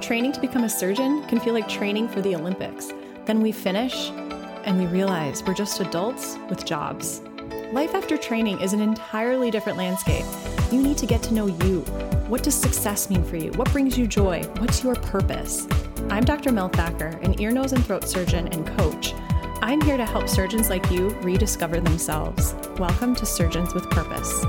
Training to become a surgeon can feel like training for the Olympics. Then we finish and we realize we're just adults with jobs. Life after training is an entirely different landscape. You need to get to know you. What does success mean for you? What brings you joy? What's your purpose? I'm Dr. Mel Thacker, an ear, nose, and throat surgeon and coach. I'm here to help surgeons like you rediscover themselves. Welcome to Surgeons with Purpose.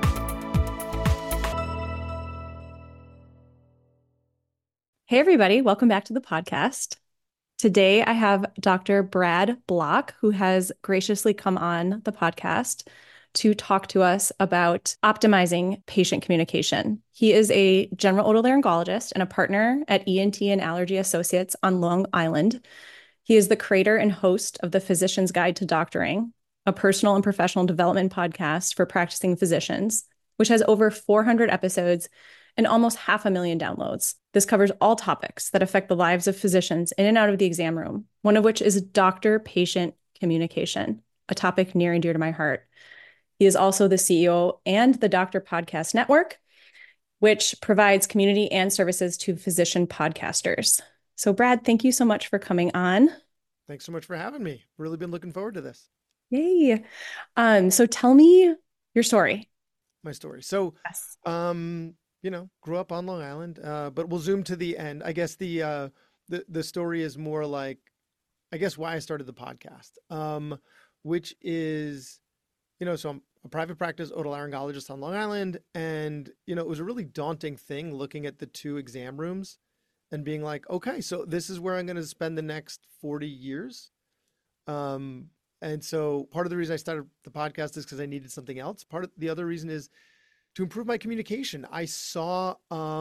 Hey, everybody. Welcome back to the podcast. Today, I have Dr. Brad Block, who has graciously come on the podcast to talk to us about optimizing patient communication. He is a general otolaryngologist and a partner at ENT and Allergy Associates on Long Island. He is the creator and host of the Physician's Guide to Doctoring, a personal and professional development podcast for practicing physicians, which has over 400 episodes and almost 500,000 downloads. This covers all topics that affect the lives of physicians in and out of the exam room, one of which is doctor-patient communication, a topic near and dear to my heart. He is also the CEO and the Doctor Podcast Network, which provides community and services to physician podcasters. So Brad, thank you so much for coming on. Thanks so much for having me. Really been looking forward to this. Yay. So tell me your story. My story. So, Yes. Grew up on Long Island, but we'll zoom to the end. I guess the story is more like, I guess why I started the podcast, which is, so I'm a private practice otolaryngologist on Long Island. And, it was a really daunting thing looking at the two exam rooms and being like, okay, so this is where I'm going to spend the next 40 years. And so part of the reason I started the podcast is because I needed something else. Part of the other reason is to improve my communication. I saw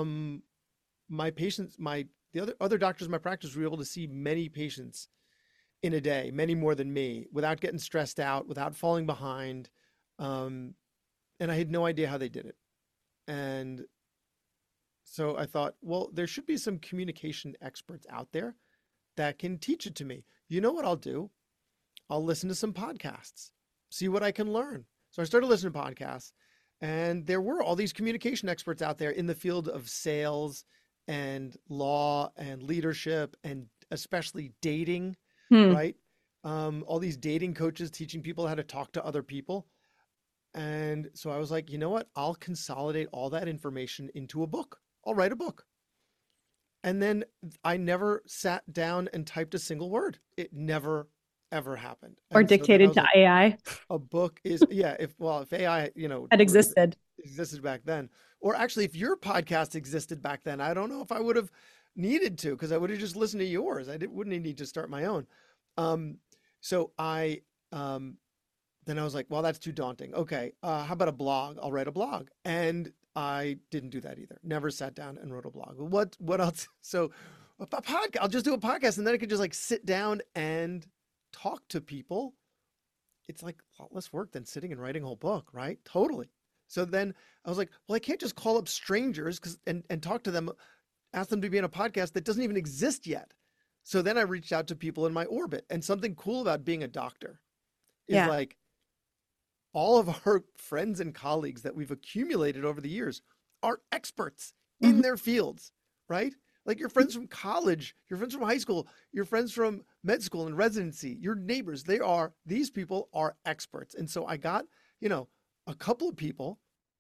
my patients, the other doctors in my practice were able to see many patients in a day, many more than me, without getting stressed out, without falling behind. And I had no idea how they did it. And so I thought, well, there should be some communication experts out there that can teach it to me. You know what I'll do? I'll listen to some podcasts, see what I can learn. So I started listening to podcasts. And there were all these communication experts out there in the field of sales and law and leadership and especially dating, right? All these dating coaches teaching people how to talk to other people. And so I was like, you know what? I'll consolidate all that information into a book. I'll write a book. And then I never sat down and typed a single word. It never ever happened. Or dictated to AI. A book is, if AI, had existed back then, or actually if your podcast existed back then, I don't know if I would have needed to, because I would have just listened to yours. Wouldn't need to start my own. So then I was like, well, that's too daunting. Okay. How about a blog? I'll write a blog. And I didn't do that either. Never sat down and wrote a blog. What else? So a podcast, I'll just do a podcast and then I could just like sit down and talk to people. It's like a lot less work than sitting and writing a whole book, right? Totally. So then I was like, well, I can't just call up strangers and talk to them, ask them to be on a podcast that doesn't even exist yet. So then I reached out to people in my orbit. And something cool about being a doctor is like all of our friends and colleagues that we've accumulated over the years are experts in their fields, right? Like your friends from college, your friends from high school, your friends from med school and residency, your neighbors, these people are experts. And so I got, a couple of people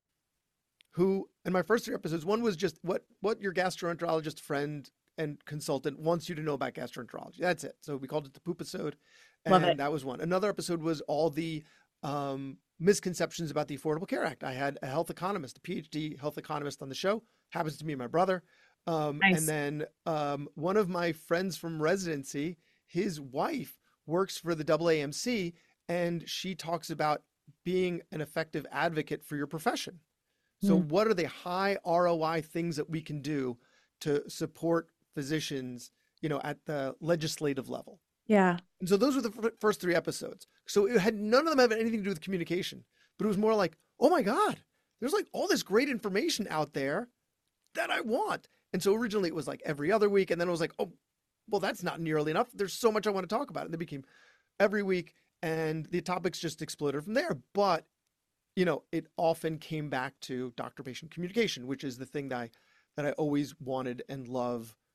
who, in my first 3 episodes, one was just what your gastroenterologist friend and consultant wants you to know about gastroenterology. That's it. So we called it the Poop-isode. And that was one. Another episode was all the misconceptions about the Affordable Care Act. I had a health economist, a PhD health economist on the show, happens to be my brother. Nice. And then one of my friends from residency, his wife works for the AAMC, and she talks about being an effective advocate for your profession. So what are the high ROI things that we can do to support physicians, at the legislative level? Yeah. And so those were the first 3 episodes. So it had none of them have anything to do with communication, but it was more like, oh my God, there's like all this great information out there that I want. And so originally it was like every other week. And then it was like, oh, well, that's not nearly enough. There's so much I want to talk about. And it became every week and the topics just exploded from there. But, it often came back to doctor-patient communication, which is the thing that I always wanted and love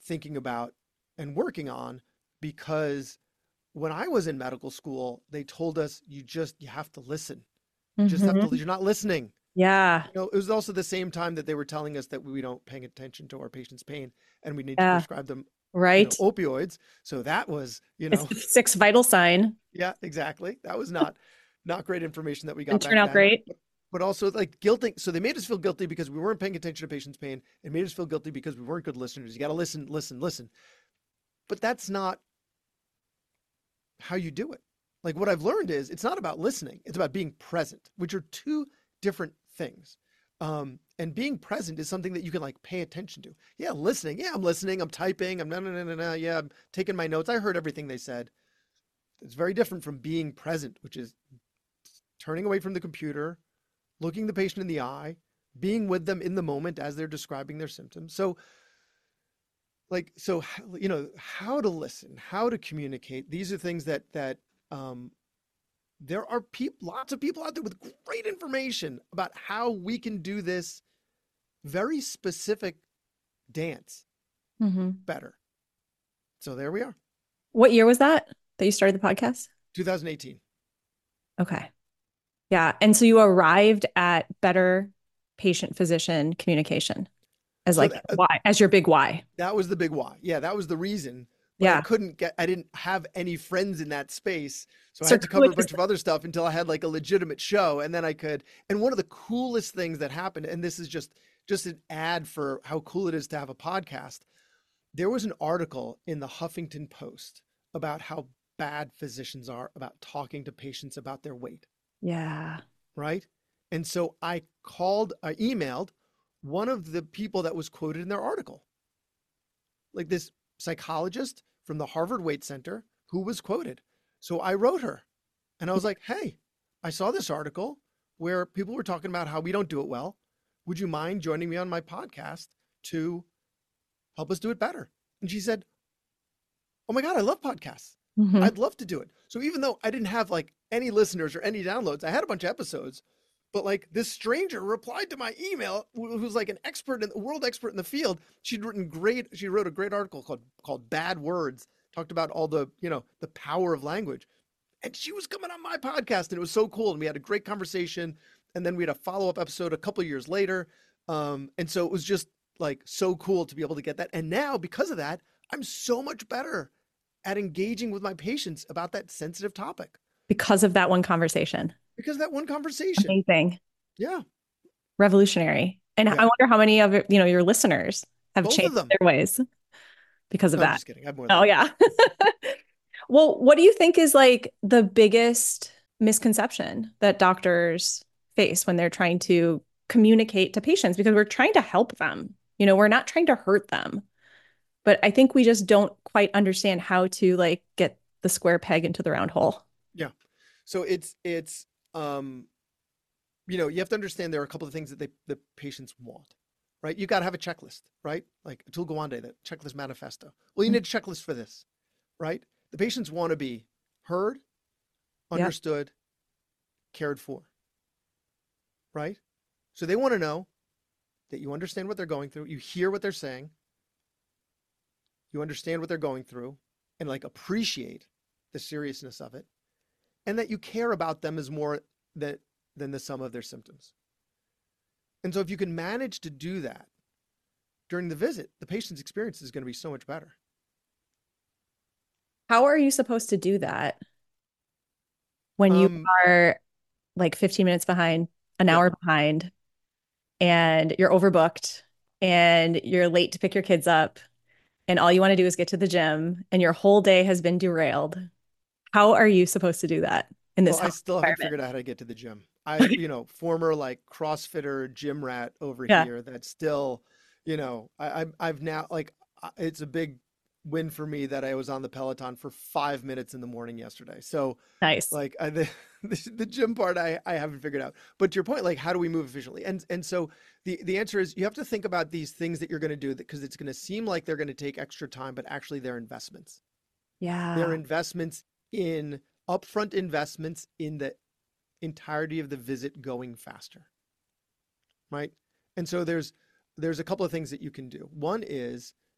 thinking about and working on, because when I was in medical school, they told us you have to listen. You just have to, Hmm. you're not listening. Yeah. You know, it was also the same time that they were telling us that we don't paying attention to our patient's pain and we need to Yeah. prescribe them, Right. opioids. So that was, It's the sixth vital sign. yeah, exactly. That was not great information that we got Didn't turn back out then. great. But also like guilting. So they made us feel guilty because we weren't paying attention to patient's pain. It made us feel guilty because we weren't good listeners. You got to listen, listen, listen. But that's not how you do it. Like what I've learned is it's not about listening, it's about being present, which are two different things. And being present is something that you can like pay attention to. Yeah, listening. Yeah, I'm listening. I'm typing. I'm no, no, no, no, no. Yeah, I'm taking my notes. I heard everything they said. It's very different from being present, which is turning away from the computer, looking the patient in the eye, being with them in the moment as they're describing their symptoms. So, how to listen, how to communicate. These are things that um, there are lots of people out there with great information about how we can do this very specific dance Hmm. better. So there we are, What year was that you started the podcast? 2018. Okay. Yeah. And so you arrived at better patient physician communication as So like why, as your big why. that was the big why. Yeah, that was the reason. But Yeah. I didn't have any friends in that space. So I had to cover a Circuitous. bunch of other stuff until I had like a legitimate show. And then I could. And one of the coolest things that happened, and this is just an ad for how cool it is to have a podcast. There was an article in the Huffington Post about how bad physicians are about talking to patients about their weight, Yeah. right? And so I emailed one of the people that was quoted in their article, like this psychologist from the Harvard Weight Center who was quoted. So I wrote her and I was like, hey, I saw this article where people were talking about how we don't do it well. Would you mind joining me on my podcast to help us do it better? And she said, oh my God, I love podcasts. Hmm. I'd love to do it. So even though I didn't have like any listeners or any downloads, I had a bunch of episodes, but like this stranger replied to my email who's like an expert in the world expert in the field. She wrote a great article called Bad Words, talked about all the, the power of language. And she was coming on my podcast and it was so cool. And we had a great conversation. And then we had a follow-up episode a couple of years later. And so it was just like so cool to be able to get that. And now because of that, I'm so much better at engaging with my patients about that sensitive topic Because of that one conversation. because of that one conversation. Amazing. Yeah. Revolutionary. And I Yeah. wonder how many of your listeners have Both of changed them. their ways because of No, I'm that. just kidding. I have more than Oh that. yeah. Well, what do you think is like the biggest misconception that doctors face when they're trying to communicate to patients? Because we're trying to help them. We're not trying to hurt them. But I think we just don't quite understand how to like get the square peg into the round hole. Yeah. So it's you have to understand there are a couple of things that the patients want, right? You got to have a checklist, right? Like Atul Gawande, the checklist manifesto. Well, you need a checklist for this, right? The patients want to be heard, Yeah. understood, cared for, right? So they want to know that you understand what they're going through, you hear what they're saying, you understand what they're going through, and like appreciate the seriousness of it, and that you care about them as more than the sum of their symptoms. And so if you can manage to do that during the visit, the patient's experience is going to be so much better. How are you supposed to do that when you Um, are like 15 minutes behind, an yeah. hour behind, and you're overbooked and you're late to pick your kids up, and all you want to do is get to the gym and your whole day has been derailed? How are you supposed to do that in Well, this I health still haven't environment? figured out how to get to the gym. Former like CrossFitter gym rat over Yeah, here that's still, I've now like it's a big win for me that I was on the Peloton for 5 minutes in the morning yesterday. So nice. like the gym part I haven't figured out. But to your point, like how do we move efficiently? And so the answer is you have to think about these things that you're going to do because it's going to seem like they're going to take extra time, but actually they're investments. They're Yeah. investments in upfront investments in the entirety of the visit going faster, right? And so there's a couple of things that you can do. One is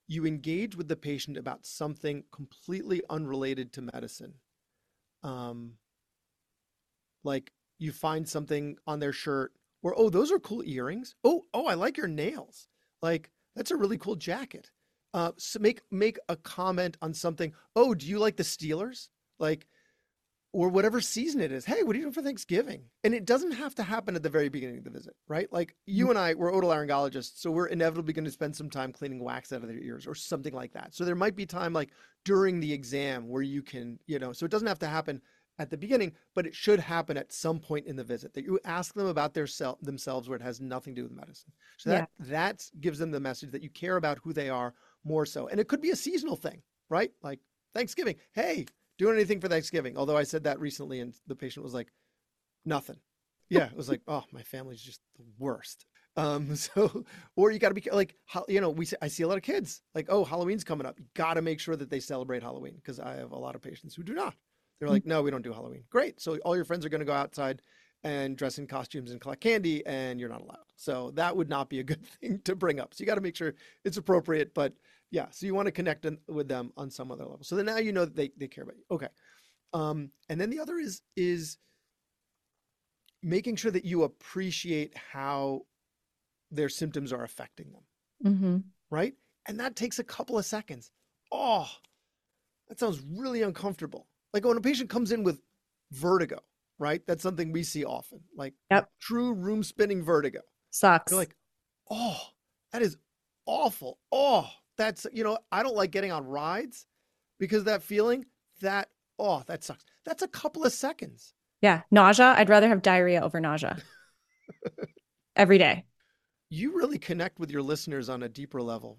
you engage with the patient about something completely unrelated to medicine. Um, like you find something on their shirt, or oh, those are cool earrings. Oh, I like your nails. Like that's a really cool jacket. So make a comment on something. Oh, do you like the Steelers? Like, or whatever season it is. Hey, what are you doing for Thanksgiving? And it doesn't have to happen at the very beginning of the visit, right? Like you and I, we're otolaryngologists, so we're inevitably going to spend some time cleaning wax out of their ears or something like that. So there might be time like during the exam where you can, so it doesn't have to happen at the beginning, but it should happen at some point in the visit that you ask them about themselves where it has nothing to do with medicine. So Yeah. that gives them the message that you care about who they are more so. And it could be a seasonal thing, right? Like Thanksgiving. Hey, doing anything for Thanksgiving? Although I said that recently and the patient was like, nothing. Yeah, it was like, oh, my family's just the worst. So, or you got to be like, I see a lot of kids like, oh, Halloween's coming up. You got to make sure that they celebrate Halloween because I have a lot of patients who do not. They're like, no, we don't do Halloween. Great. So all your friends are going to go outside and dress in costumes and collect candy, and you're not allowed. So that would not be a good thing to bring up. So you got to make sure it's appropriate, but yeah, so you want to connect with them on some other level. So then now you know that they care about you. Okay. And then the other is making sure that you appreciate how their symptoms are affecting them. Mm-hmm. Right? And that takes a couple of seconds. Oh, that sounds really uncomfortable. Like when a patient comes in with vertigo, right? That's something we see often, like Yep. true room spinning vertigo. You're Sucks. like, oh, that is awful. Oh, that's, I don't like getting on rides because that feeling that, oh, that sucks. That's a couple of seconds. Yeah. Nausea. I'd rather have diarrhea over nausea every day. You really connect with your listeners on a deeper level.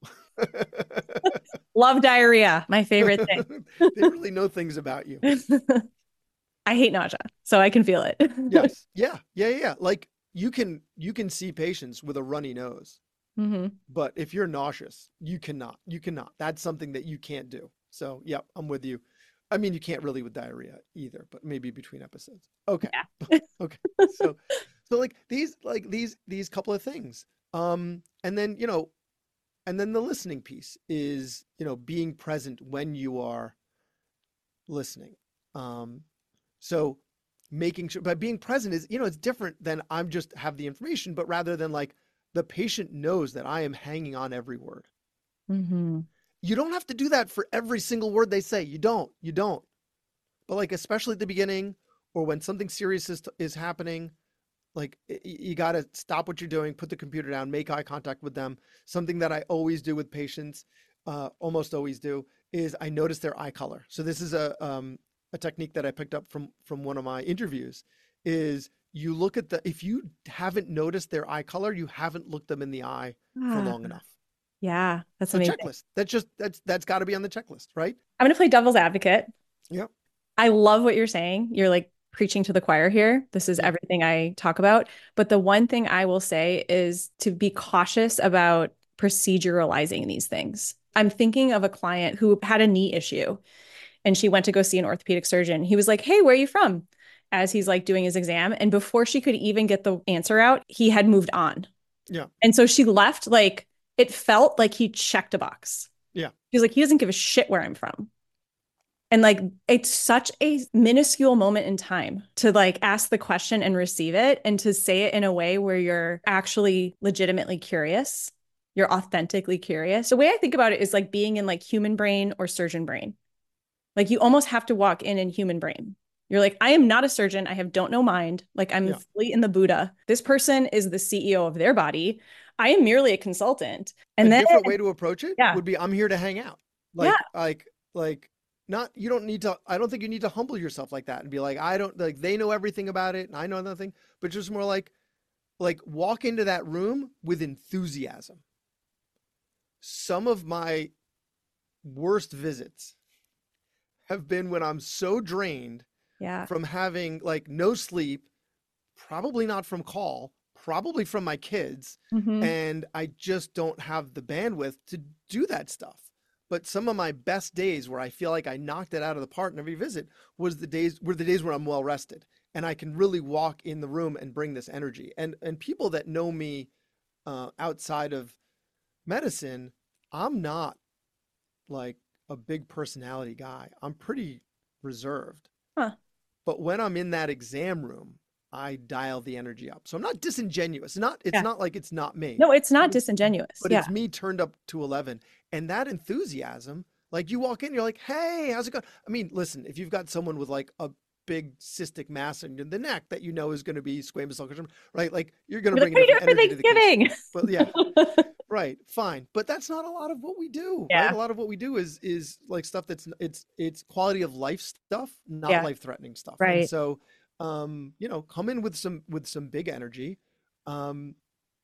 Love diarrhea. My favorite thing. They really know things about you. I hate nausea, so I can feel it. Yes. Yeah. Like you can see patients with a runny nose, Mm-hmm. but if you're nauseous, you cannot. That's something that you can't do. So, yeah, I'm with you. I mean, you can't really with diarrhea either, but maybe between episodes. Okay. Yeah. Okay. So like these couple of things. And then, and then the listening piece is, being present when you are listening. So making sure, but being present is, it's different than I'm just have the information, but rather than like the patient knows that I am hanging on every word. Mm-hmm. You don't have to do that for every single word they say. You don't. But like, especially at the beginning or when something serious is happening, like you got to stop what you're doing, put the computer down, make eye contact with them. Something that I always do with patients, almost always do, is I notice their eye color. So this is a technique that I picked up from one of my interviews. Is you look at if you haven't noticed their eye color, you haven't looked them in the eye for long enough. Yeah, that's So amazing. checklist. That's got to be on the checklist, right? I'm going to play devil's advocate. Yep. I love what you're saying. You're like preaching to the choir here. This is Yep. everything I talk about. But the one thing I will say is to be cautious about proceduralizing these things. I'm thinking of a client who had a knee issue and she went to go see an orthopedic surgeon. He was like, "Hey, where are you from?" As he's like doing his exam. And before she could even get the answer out, he had moved on. Yeah. And so she left like it felt like he checked a box. Yeah. He's like, he doesn't give a shit where I'm from. And like, it's such a minuscule moment in time to like ask the question and receive it and to say it in a way where you're actually legitimately curious. You're authentically curious. The way I think about it is like being in like human brain or surgeon brain. Like you almost have to walk in human brain. You're like, I am not a surgeon. I don't know mind. Like I'm fully in the Buddha. This person is the CEO of their body. I am merely a consultant. And a then, different way to approach it yeah, would be I'm here to hang out. yeah, Like not, you don't need to, I don't think you need to humble yourself like that and be like, I don't like, they know everything about it and I know nothing, but just more like walk into that room with enthusiasm. Some of my worst visits have been when I'm so drained yeah. from having like no sleep, probably not from call, probably from my kids, Mm-hmm. and I just don't have the bandwidth to do that stuff. But some of my best days where I feel like I knocked it out of the park in every visit were the days where I'm well rested and I can really walk in the room and bring this energy. And people that know me outside of medicine I'm not like a big personality guy. I'm pretty reserved. Huh. But when I'm in that exam room, I dial the energy up. So I'm not disingenuous. It's Yeah. not like it's not me, No, it's but not disingenuous. but Yeah. it's me turned up to 11. And that enthusiasm, like you walk in, you're like, "Hey, how's it going?" I mean, listen, if you've got someone with like a big cystic mass in the neck that you know is going to be squamous cell carcinoma, right? Like you're going to You're like, bring what are enough you doing energy to the case. But yeah, for Thanksgiving? right, fine. But that's not a lot of what we do, right? A Yeah. lot of what we do is like stuff that's it's quality of life stuff, not Yeah. life-threatening stuff. And Right. so come in with some big energy. Um,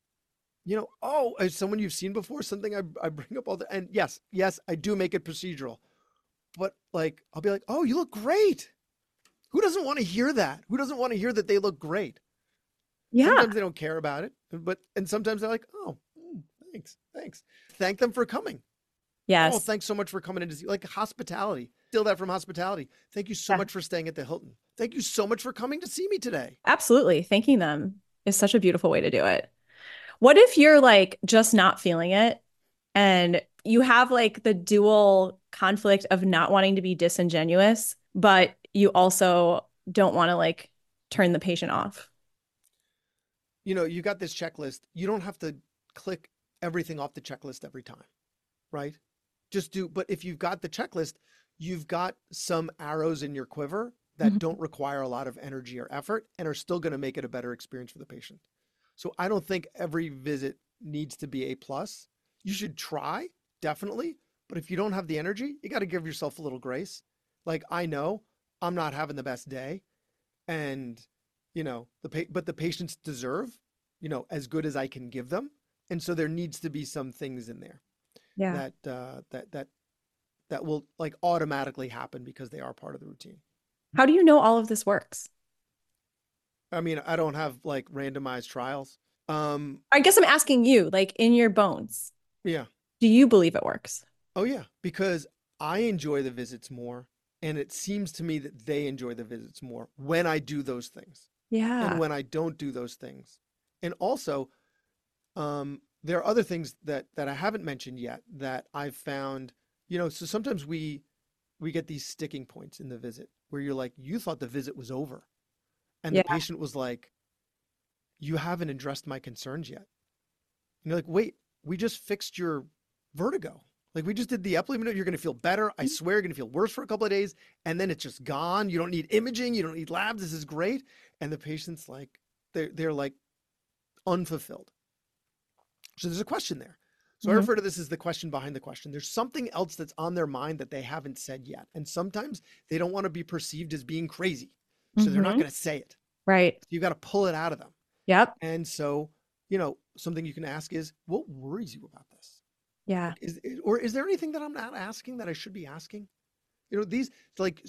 oh, as someone you've seen before, something I bring up all the and yes, I do make it procedural. But like I'll be like, "Oh, you look great." Who doesn't want to hear that? Who doesn't want to hear that they look great? Yeah. Sometimes they don't care about it, and sometimes they're like, "Oh, thanks. Thank them for coming." Oh, Yes. thanks so much for coming in to see. Like hospitality, steal that from hospitality. Thank you so Yeah. much for staying at the Hilton. Thank you so much for coming to see me today. Absolutely. Thanking them is such a beautiful way to do it. What if you're like just not feeling it and you have like the dual conflict of not wanting to be disingenuous, but you also don't want to like turn the patient off? You got this checklist. You don't have to click everything off the checklist every time, right? Just do, but if you've got the checklist, you've got some arrows in your quiver that Mhm. don't require a lot of energy or effort and are still going to make it a better experience for the patient. So I don't think every visit needs to be A plus. You should try, definitely. But if you don't have the energy, you got to give yourself a little grace. Like I know I'm not having the best day, and but the patients deserve, as good as I can give them, and so there needs to be some things in there Yeah. that will like automatically happen because they are part of the routine. How do you know all of this works? I mean, I don't have like randomized trials. Um, I guess I'm asking you, like in your bones, yeah. do you believe it works? Oh yeah, because I enjoy the visits more, and it seems to me that they enjoy the visits more when I do those things and Yeah. when I don't do those things. And also, there are other things that I haven't mentioned yet that I've found, so sometimes we get these sticking points in the visit where you're like, you thought the visit was over. And the Yeah. patient was like, you haven't addressed my concerns yet. And you're like, wait, we just fixed your vertigo. Like we just did the epilim. You're going to feel better. I swear you're going to feel worse for a couple of days. And then it's just gone. You don't need imaging. You don't need labs. This is great. And the patient's like, they're like unfulfilled. So there's a question there. So I Mhm. refer to this as the question behind the question. There's something else that's on their mind that they haven't said yet. And sometimes they don't want to be perceived as being crazy. So they're not Mhm. going to say it. Right. You got to pull it out of them. Yep. And so, something you can ask is, what worries you about this? Yeah. Like, is there anything that I'm not asking that I should be asking? These like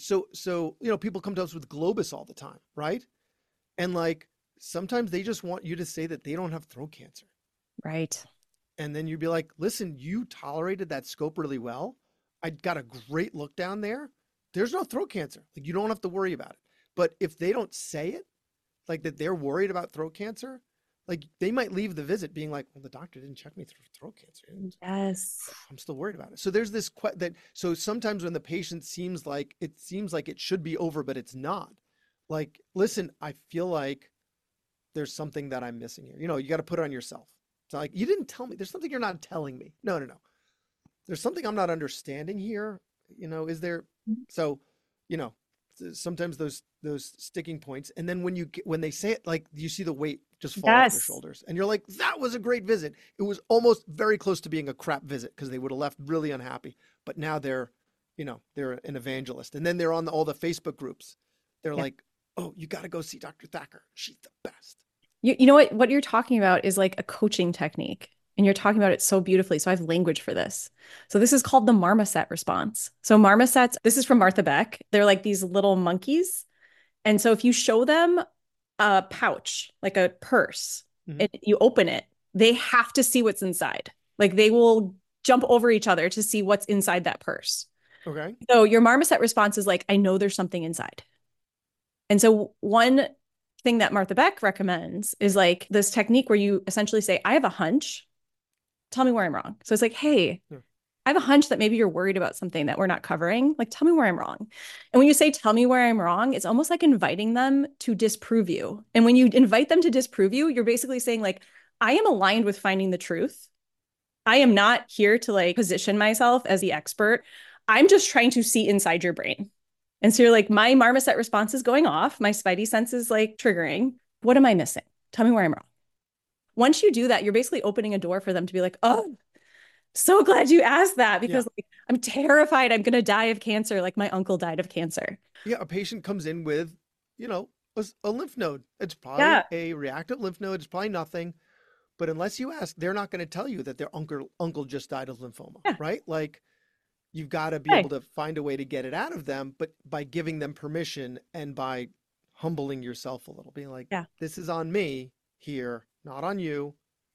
people come to us with Globus all the time, right? And like sometimes they just want you to say that they don't have throat cancer. Right. And then you'd be like, listen, you tolerated that scope really well. I got a great look down there. There's no throat cancer. Like you don't have to worry about it. But if they don't say it, like that they're worried about throat cancer, like they might leave the visit being like, well, the doctor didn't check me for throat cancer. Yes. I'm still worried about it. So there's this that so sometimes when the patient seems like it should be over, but it's not. Like, listen, I feel like there's something that I'm missing here. You got to put it on yourself. It's not like you didn't tell me. There's something you're not telling me. No, no, no. There's something I'm not understanding here. Is there? So, you know, sometimes those sticking points, and then when they say it, like you see the weight just fall off their Yes. shoulders, and you're like, that was a great visit. It was almost very close to being a crap visit because they would have left really unhappy. But now they're an evangelist, and then they're on all the Facebook groups. They're Yeah. like, oh, you got to go see Dr. Thacker. She's the best. You know what you're talking about is like a coaching technique. And you're talking about it so beautifully. So I have language for this. So this is called the marmoset response. So marmosets, this is from Martha Beck. They're like these little monkeys. And so if you show them a pouch, like a purse, Hmm. and you open it, they have to see what's inside. Like they will jump over each other to see what's inside that purse. Okay. So your marmoset response is like, I know there's something inside. And so one thing that Martha Beck recommends is like this technique where you essentially say, I have a hunch. Tell me where I'm wrong. So it's like, hey, Yeah. I have a hunch that maybe you're worried about something that we're not covering. Like, tell me where I'm wrong. And when you say, tell me where I'm wrong, it's almost like inviting them to disprove you. And when you invite them to disprove you, you're basically saying, like, I am aligned with finding the truth. I am not here to like position myself as the expert. I'm just trying to see inside your brain. And so you're like, my marmoset response is going off. My spidey sense is like triggering. What am I missing? Tell me where I'm wrong. Once you do that, you're basically opening a door for them to be like, oh, so glad you asked that Yeah. because like, I'm terrified I'm going to die of cancer like my uncle died of cancer. Yeah. A patient comes in with, you know, a lymph node. It's Yeah. probably a reactive lymph node. It's probably nothing. But unless you ask, they're not going to tell you that their uncle just died of lymphoma, Yeah. right? Like you've got to be able Hey. to find a way to get it out of them, but by giving them permission and by humbling yourself a little, being like, Yeah. this is on me here, not on you,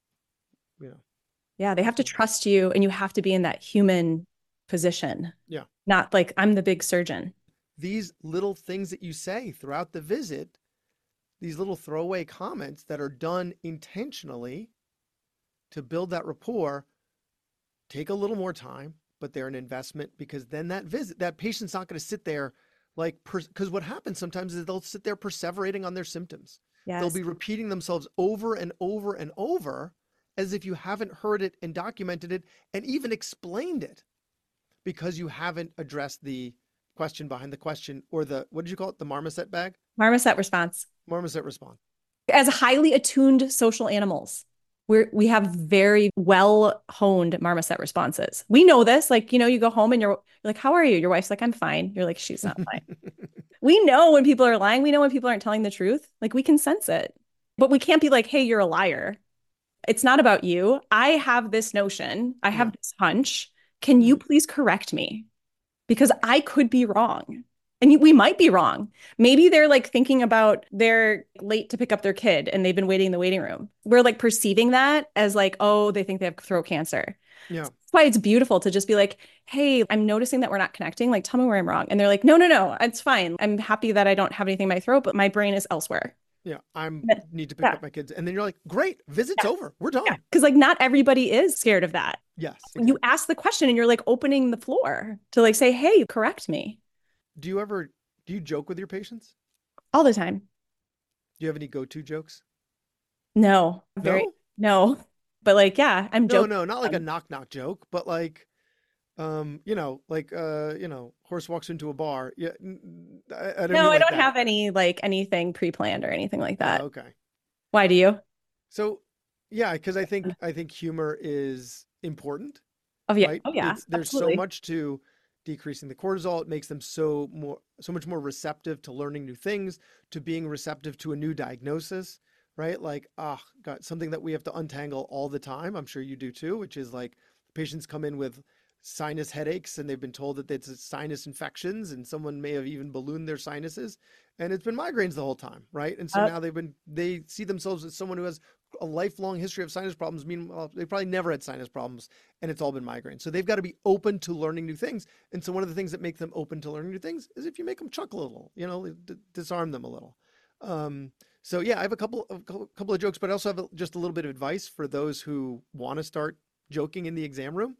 you know. Yeah. They have to So trust you and you have to be in that human position, yeah, not like I'm the big surgeon. these little things that you say throughout the visit, these little throwaway comments that are done intentionally to build that rapport, take a little more time, but they're an investment because then that patient's not going to sit there like, because what happens sometimes is they'll sit there perseverating on their symptoms. They'll Yes. be repeating themselves over and over and over as if you haven't heard it and documented it and even explained it because you haven't addressed the question behind the question or what did you call it? The marmoset bag? Marmoset response. Marmoset response. As highly attuned social animals, we have very well honed marmoset responses. We know this. Like, you go home and you're like, how are you? Your wife's like, I'm fine. You're like, she's not fine. We know when people are lying. We know when people aren't telling the truth. Like, we can sense it. But we can't be like, hey, you're a liar. It's not about you. I have this notion. I have Yeah. this hunch. Can Yeah. you please correct me? Because I could be wrong. And we might be wrong. Maybe they're like thinking about they're late to pick up their kid and they've been waiting in the waiting room. We're like perceiving that as like, oh, they think they have throat cancer. Yeah. That's why it's beautiful to just be like, hey, I'm noticing that we're not connecting. Like, tell me where I'm wrong. And they're like, no, no, no, it's fine. I'm happy that I don't have anything in my throat, but my brain is elsewhere. Yeah. I'm But- need to pick Yeah. up my kids. And then you're like, great, visit's Yeah. over. We're Yeah. done. Because like not everybody is scared of that. Yes, You exactly. ask the question and you're like opening the floor to like say, hey, correct me Do you joke with your patients? all the time. Do you have any go-to jokes? No, very No? no. But like, yeah, I'm No, joking no, not with like a them. knock knock joke, but like horse walks into a bar. Yeah, I don't No, mean I like don't that. have any like anything pre-planned or anything like that. Okay. Why do you? So, yeah, because I think humor is important, Oh yeah. right? Oh yeah, There's so absolutely. much to decreasing the cortisol. It makes them so much more receptive to learning new things, to being receptive to a new diagnosis, right? Like, God, something that we have to untangle all the time. I'm sure you do too, which is like patients come in with sinus headaches and they've been told that it's sinus infections and someone may have even ballooned their sinuses and it's been migraines the whole time, right? And so Uh, now they see themselves as someone who has a lifelong history of sinus problems. Meanwhile, they probably never had sinus problems and it's all been migraine. So they've got to be open to learning new things. And so one of the things that make them open to learning new things is if you make them chuckle a little, disarm them a little. Um, so yeah, I have a couple of jokes, but I also have just a little bit of advice for those who want to start joking in the exam room.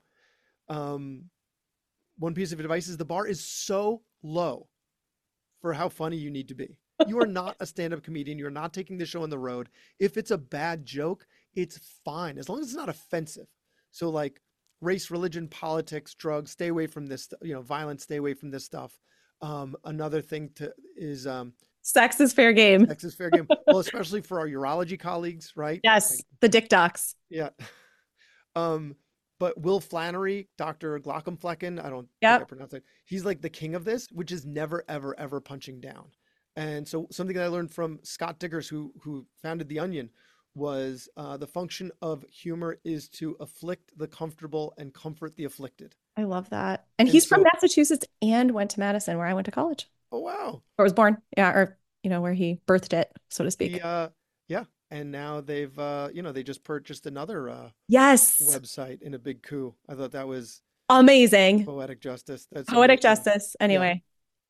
Um, One piece of advice is the bar is so low for how funny you need to be. You are not a stand-up comedian. You're not taking the show on the road. If it's a bad joke, it's fine as long as it's not offensive. So like race, religion, politics, drugs, stay away from this. Violence, stay away from this stuff. Another thing is sex is fair game. sex is fair game. Well, especially for our urology colleagues, right? Like, Yes, the dick docs. yeah. Um, but Will Flannery, Dr. Glockenflecken, I don't think I Yep. pronounced it. He's like the king of this, which is never, ever, ever punching down. And so something that I learned from Scott Diggers, who founded The Onion, was the function of humor is to afflict the comfortable and comfort the afflicted. I love that. And And he's from so, Massachusetts and went to Madison, where I went to college oh wow, or was born. Yeah, or where he birthed it, so to he speak. yeah, and now they just purchased another Yes. website in a big coup. I thought that was Amazing. poetic justice. That's Poetic somebody, justice. yeah. Anyway,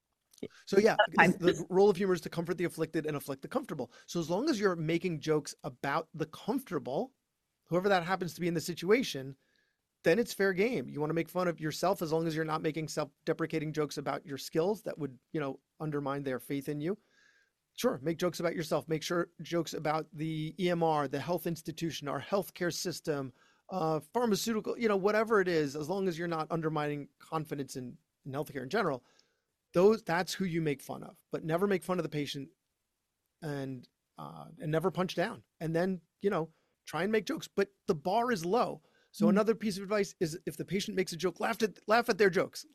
So yeah, fine. the role of humor is to comfort the afflicted and afflict the comfortable. So as long as you're making jokes about the comfortable, whoever that happens to be in the situation, then it's fair game. You want to make fun of yourself as long as you're not making self-deprecating jokes about your skills that would, undermine their faith in you. Sure, make jokes about yourself. Make sure jokes about the EMR, the health institution, our healthcare system, pharmaceutical, whatever it is, as long as you're not undermining confidence in healthcare in general. That's who you make fun of, but never make fun of the patient, and never punch down. And then, try and make jokes, but the bar is low. So another piece of advice is, if the patient makes a joke, laugh at their jokes,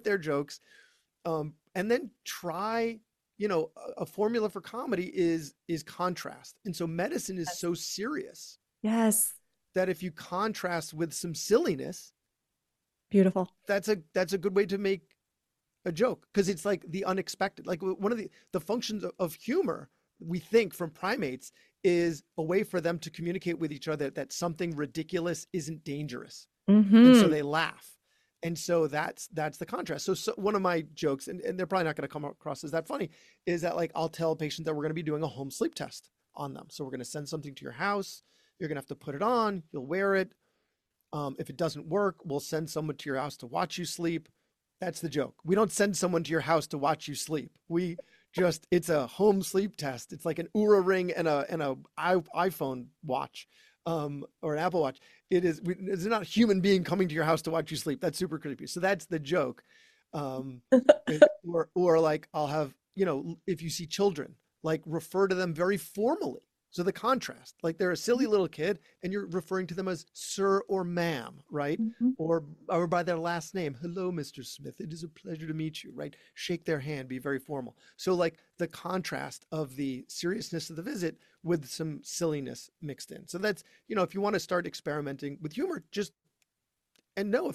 and then try, a formula for comedy is contrast. And so medicine is so serious Yes. that if you contrast with some silliness, Beautiful. that's a good way to make a joke, because it's like the unexpected. Like, one of the functions of humor, we think, from primates, is a way for them to communicate with each other that something ridiculous isn't dangerous. And so they laugh. And so that's the contrast. So one of my jokes, and they're probably not going to come across as that funny, is that, like, I'll tell a patient that we're going to be doing a home sleep test on them. So we're going to send something to your house. You're going to have to put it on. You'll wear it. If it doesn't work, we'll send someone to your house to watch you sleep. That's the joke. We don't send someone to your house to watch you sleep. It's a home sleep test. It's like an Oura ring and a iPhone watch, or an Apple Watch. It's not a human being coming to your house to watch you sleep. That's super creepy. So that's the joke. Or like, I'll have, if you see children, like, refer to them very formally. So the contrast, like, they're a silly little kid and you're referring to them as sir or ma'am, right? Or by their last name. Hello, Mr. Smith. It is a pleasure to meet you, right? Shake their hand, be very formal. So, like, the contrast of the seriousness of the visit with some silliness mixed in. So that's, if you want to start experimenting with humor, if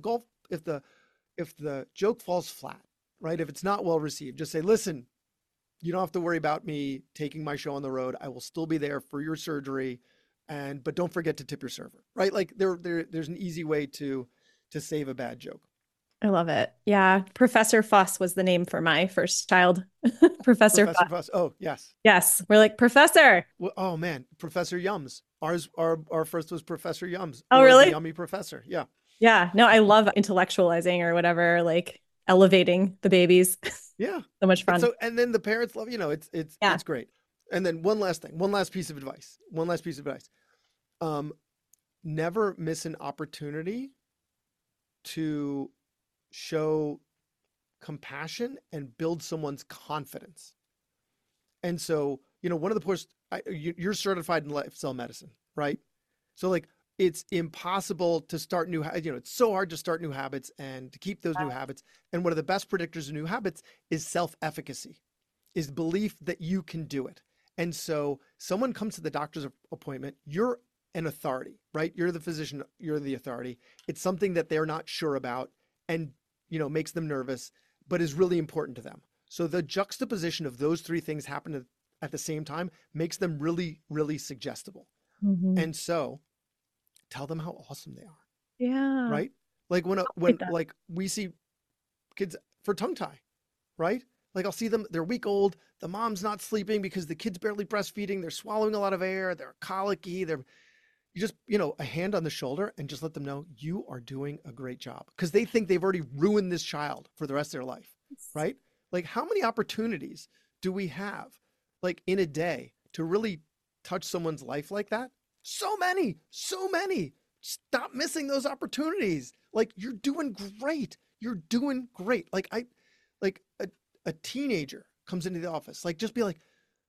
the joke falls flat, right? If it's not well received, just say, listen, you don't have to worry about me taking my show on the road. I will still be there for your surgery, but don't forget to tip your server, right? Like, there's an easy way to save a bad joke. I love it. Yeah. Professor Fuss was the name for my first child. Professor Professor Fuss. Fuss. Oh, yes. Yes. We're like, Professor. Well, oh man, Professor Yums. Our first was Professor Yums. Oh, Or the really? Yummy Professor. Yeah. Yeah. No, I love intellectualizing or whatever, like elevating the babies. Yeah. So much fun. And then the parents love, Yeah. it's great. And then one last piece of advice. Never miss an opportunity to show compassion and build someone's confidence. And so, one of the points, you're certified in lifestyle medicine, right? So, like, it's impossible to start it's so hard to start new habits and to keep those new habits. And one of the best predictors of new habits is self-efficacy, is belief that you can do it. And so someone comes to the doctor's appointment, you're an authority, right? You're the physician, you're the authority. It's something that they're not sure about and, makes them nervous, but is really important to them. So the juxtaposition of those three things happening at the same time makes them really, really suggestible. And so tell them how awesome they are. Yeah. Right? Like, when like we see kids for tongue tie, right? Like, I'll see them, they're a week old, the mom's not sleeping because the kid's barely breastfeeding, they're swallowing a lot of air, they're colicky, you just, a hand on the shoulder and just let them know you are doing a great job, because they think they've already ruined this child for the rest of their life, right? Like, how many opportunities do we have, like, in a day to really touch someone's life like that? So many. Stop missing those opportunities. Like, you're doing great. Like, a teenager comes into the office, like, just be like,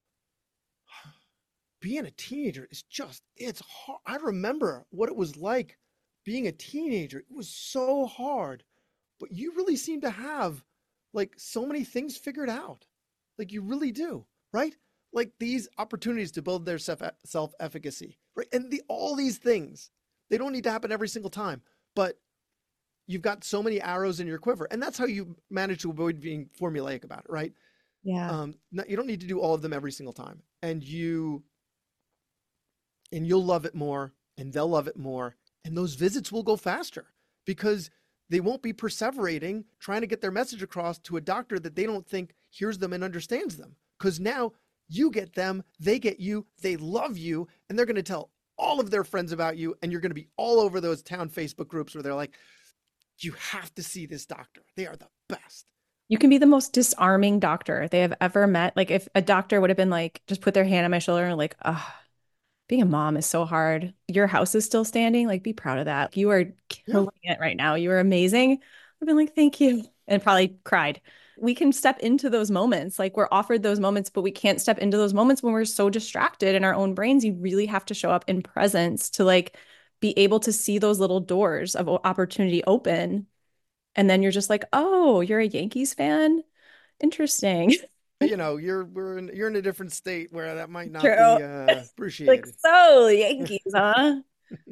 being a teenager is it's hard. I remember what it was like being a teenager. It was so hard, but you really seem to have, like, so many things figured out. Like, you really do, right? Like, these opportunities to build their self-efficacy, right? And all these things, they don't need to happen every single time, but you've got so many arrows in your quiver, and that's how you manage to avoid being formulaic about it, right? Yeah. You don't need to do all of them every single time, and you'll love it more, and they'll love it more, and those visits will go faster because they won't be perseverating trying to get their message across to a doctor that they don't think hears them and understands them. Because now you get them, they get you, they love you, and they're going to tell all of their friends about you, and you're going to be all over those town Facebook groups where they're like, you have to see this doctor. They are the best. You can be the most disarming doctor they have ever met. Like if a doctor would have been like, just put their hand on my shoulder and like, ah, being a mom is so hard. Your house is still standing. Like, be proud of that. You are Yeah. killing it right now. You are amazing. I've been like, thank you. And probably cried. We can step into those moments. Like, we're offered those moments, but we can't step into those moments when we're so distracted in our own brains. You really have to show up in presence to like be able to see those little doors of opportunity open. And then you're just like, oh, you're a Yankees fan? Interesting. You're in a different state where that might not True. be Like, appreciated. so Yankees, huh?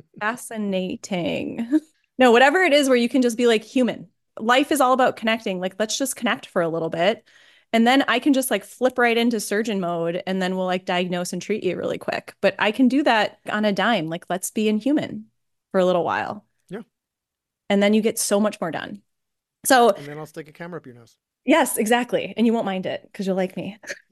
Fascinating. No, whatever it is where you can just be like human. Life is all about connecting. Like, let's just connect for a little bit. And then I can just like flip right into surgeon mode and then we'll like diagnose and treat you really quick. But I can do that on a dime. Like, let's be inhuman for a little while. Yeah. And then you get so much more done. So, And then I'll stick a camera up your nose. yes, exactly. And you won't mind it because you'll like me.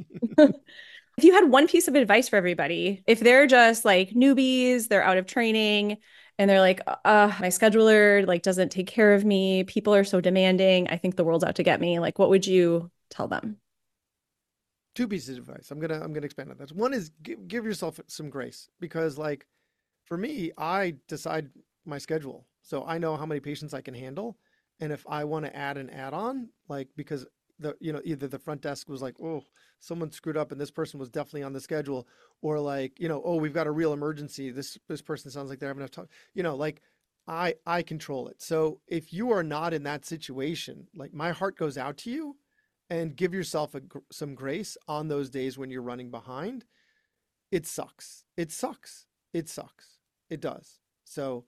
If you had one piece of advice for everybody, if they're just like newbies, they're out of training, and they're like, my scheduler like doesn't take care of me. People are so demanding. I think the world's out to get me. Like, what would you tell them? Two pieces of advice. I'm gonna expand on that. One is give yourself some grace because like for me, I decide my schedule. So I know how many patients I can handle. And if I want to add an add-on, like because either the front desk was like, oh, someone screwed up and this person was definitely on the schedule, or like, oh, we've got a real emergency. This person sounds like they're having enough time. Like I control it. So if you are not in that situation, like my heart goes out to you and give yourself some grace on those days when you're running behind. It sucks. It sucks. It sucks. It does. So,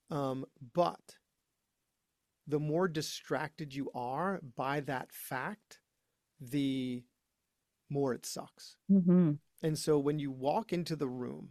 but the more distracted you are by that fact, the more it sucks. Mm-hmm. And so when you walk into the room,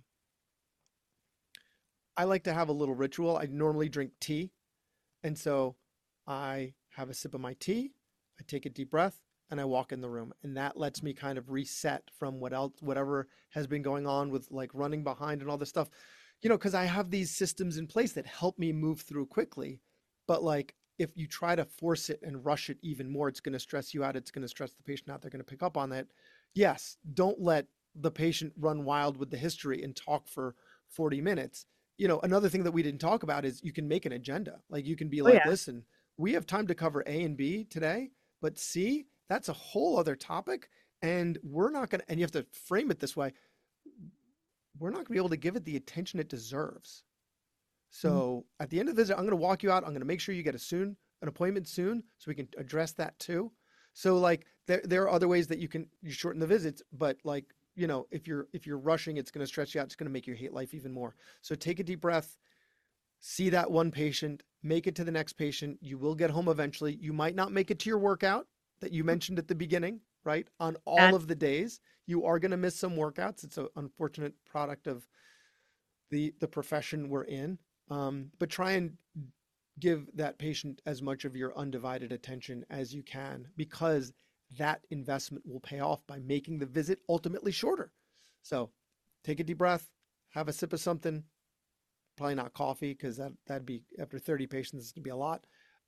I like to have a little ritual. I normally drink tea. And so I have a sip of my tea, I take a deep breath, and I walk in the room. And that lets me kind of reset from whatever has been going on with like running behind and all this stuff. Because I have these systems in place that help me move through quickly. But like if you try to force it and rush it even more, it's going to stress you out. It's going to stress the patient out. They're going to pick up on that. Yes, don't let the patient run wild with the history and talk for 40 minutes. Another thing that we didn't talk about is you can make an agenda. Like you can be Oh, like, yeah. listen, we have time to cover A and B today, but C, that's a whole other topic. And we're not going to, and you have to frame it this way. We're not going to be able to give it the attention it deserves. So at the end of the visit, I'm going to walk you out. I'm going to make sure you get an appointment soon so we can address that too. So like there are other ways that you shorten the visits, but like, if you're rushing, it's going to stress you out. It's going to make you hate life even more. So take a deep breath, see that one patient, make it to the next patient. You will get home eventually. You might not make it to your workout that you mentioned at the beginning, right? On all of the days, you are going to miss some workouts. It's an unfortunate product of the profession we're in. But try and give that patient as much of your undivided attention as you can, because that investment will pay off by making the visit ultimately shorter. So take a deep breath, have a sip of something, probably not coffee because that'd be after 30 patients, it's gonna be a lot.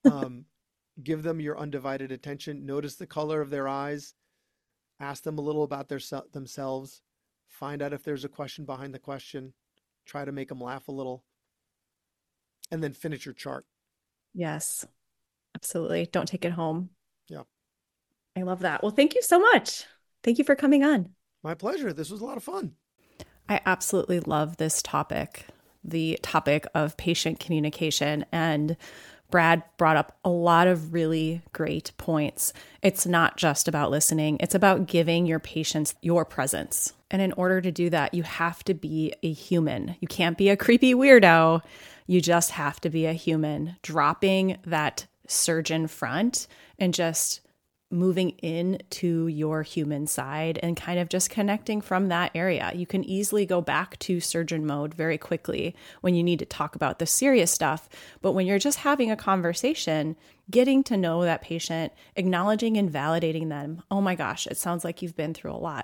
Give them your undivided attention. Notice the color of their eyes. Ask them a little about themselves. Find out if there's a question behind the question. Try to make them laugh a little. And then finish your chart. Yes, absolutely. Don't take it home. Yeah. I love that. Well, thank you so much. Thank you for coming on. My pleasure. This was a lot of fun. I absolutely love this topic, the topic of patient communication. And Brad brought up a lot of really great points. It's not just about listening, it's about giving your patients your presence. And in order to do that, you have to be a human. You can't be a creepy weirdo. You just have to be a human, dropping that surgeon front and just moving into your human side and kind of just connecting from that area. You can easily go back to surgeon mode very quickly when you need to talk about the serious stuff. But when you're just having a conversation, getting to know that patient, acknowledging and validating them. Oh my gosh, it sounds like you've been through a lot.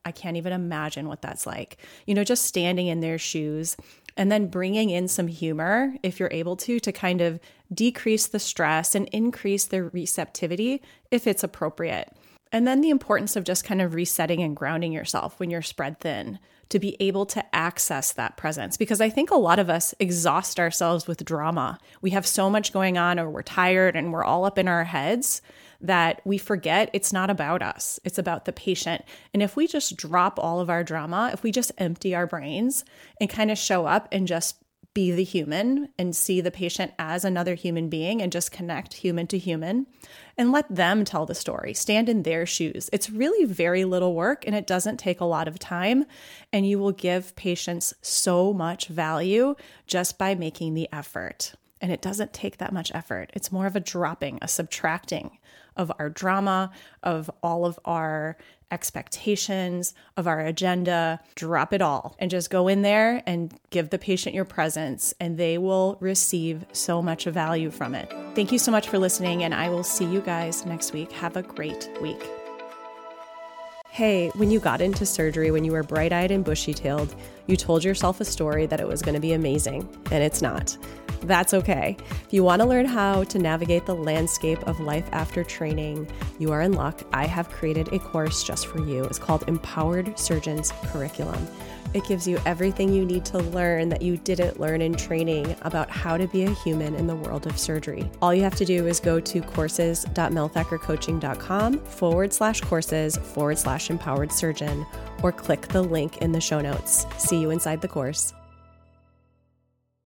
I can't even imagine what that's like. Just standing in their shoes and then bringing in some humor, if you're able to kind of decrease the stress and increase their receptivity if it's appropriate. And then the importance of just kind of resetting and grounding yourself when you're spread thin to be able to access that presence. Because I think a lot of us exhaust ourselves with drama. We have so much going on, or we're tired and we're all up in our heads that we forget it's not about us. It's about the patient. And if we just drop all of our drama, if we just empty our brains and kind of show up and just be the human and see the patient as another human being and just connect human to human and let them tell the story, stand in their shoes. It's really very little work and it doesn't take a lot of time, and you will give patients so much value just by making the effort. And it doesn't take that much effort. It's more of a dropping, a subtracting of our drama, of all of our expectations, of our agenda. Drop it all and just go in there and give the patient your presence, and they will receive so much value from it. Thank you so much for listening, and I will see you guys next week. Have a great week. Hey, when you got into surgery, when you were bright-eyed and bushy-tailed, you told yourself a story that it was going to be amazing, and it's not. That's okay. If you want to learn how to navigate the landscape of life after training, you are in luck. I have created a course just for you. It's called Empowered Surgeons Curriculum. It gives you everything you need to learn that you didn't learn in training about how to be a human in the world of surgery. All you have to do is go to courses.melthackercoaching.com/courses/empowered surgeon, or click the link in the show notes. See you inside the course.